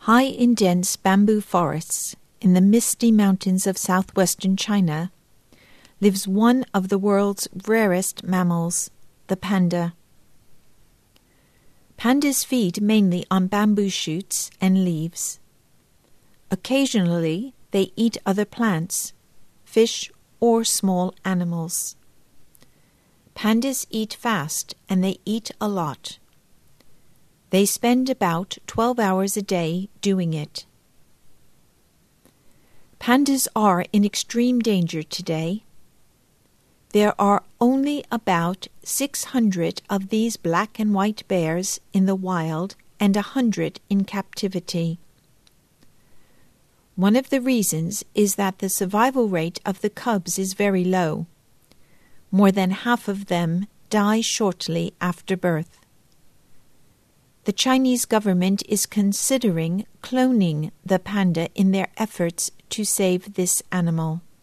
High in dense bamboo forests in the misty mountains of southwestern China lives one of the world's rarest mammals, the panda. Pandas feed mainly on bamboo shoots and leaves. Occasionally, they eat other plants, fish, or small animals. Pandas eat fast and they eat a lot. They spend about 12 hours a day doing it. Pandas are in extreme danger today. There are only about 600 of these black and white bears in the wild and 100 in captivity. One of the reasons is that the survival rate of the cubs is very low. More than half of them die shortly after birth. The Chinese government is considering cloning the panda in their efforts to save this animal.